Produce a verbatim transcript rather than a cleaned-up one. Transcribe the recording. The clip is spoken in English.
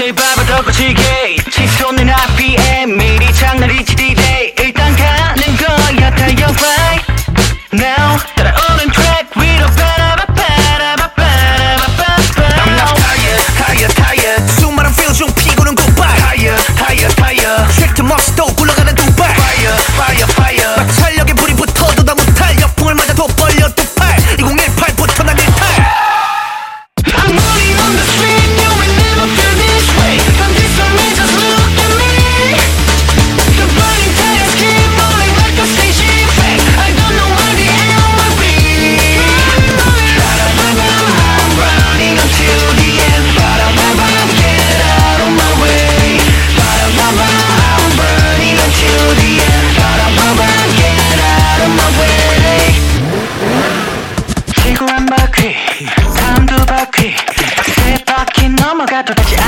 아무리 바보도 고치게 치솟는 알피엠 미리 장난이지 디제이 일단 가는 거야 달려 right now 따라오는 트랙 위로 빠라바빠라바빠라바빠빠 I'm not tired, tired, tired 수많은 feel 중 피고는 goodbye Tired, tired, tired 트랙트 멋도 굴러가는 두발 Fire, fire, fire 마찰력에 불이 붙어도 다 못할 역풍을 맞아도 벌려 두 팔 이공일팔부터 난 일팔 I'm running on the street, you will never feel this way. From this moment, just look at me. The burning tires keep rolling like a station track. I don't know where the end will be. I'm running until the end. Get out of my way. I'm burning until the end. Get out of my way. 지구 한 바퀴, 다음 두 바퀴, 세 바퀴 넘어가도 다시